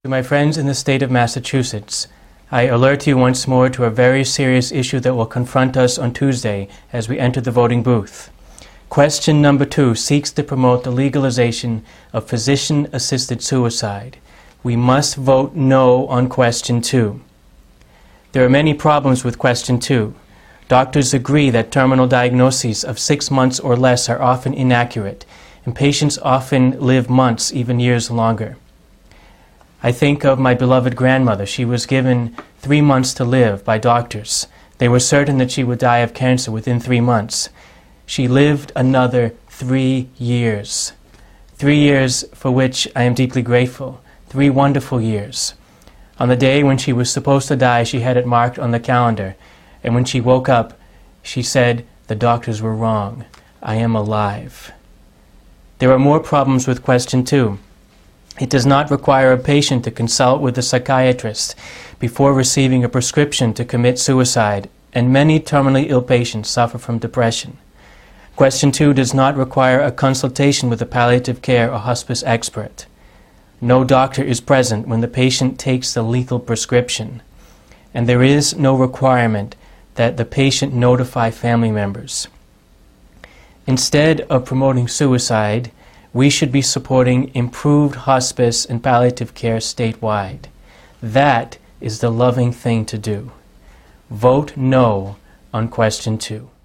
To my friends in the state of Massachusetts, I alert you once more to a very serious issue that will confront us on Tuesday as we enter the voting booth. Question number 2 seeks to promote the legalization of physician-assisted suicide. We must vote no on question 2. There are many problems with question 2. Doctors agree that terminal diagnoses of 6 months or less are often inaccurate, and patients often live months, even years longer. I think of my beloved grandmother. She was given 3 months to live by doctors. They were certain that she would die of cancer within 3 months. She lived another 3 years. 3 years for which I am deeply grateful. 3 wonderful years. On the day when she was supposed to die, she had it marked on the calendar. And when she woke up, she said, "The doctors were wrong. I am alive." There are more problems with question 2. It does not require a patient to consult with a psychiatrist before receiving a prescription to commit suicide, and many terminally ill patients suffer from depression. Question 2 does not require a consultation with a palliative care or hospice expert. No doctor is present when the patient takes the lethal prescription, and there is no requirement that the patient notify family members. Instead of promoting suicide, we should be supporting improved hospice and palliative care statewide. That is the loving thing to do. Vote no on question 2.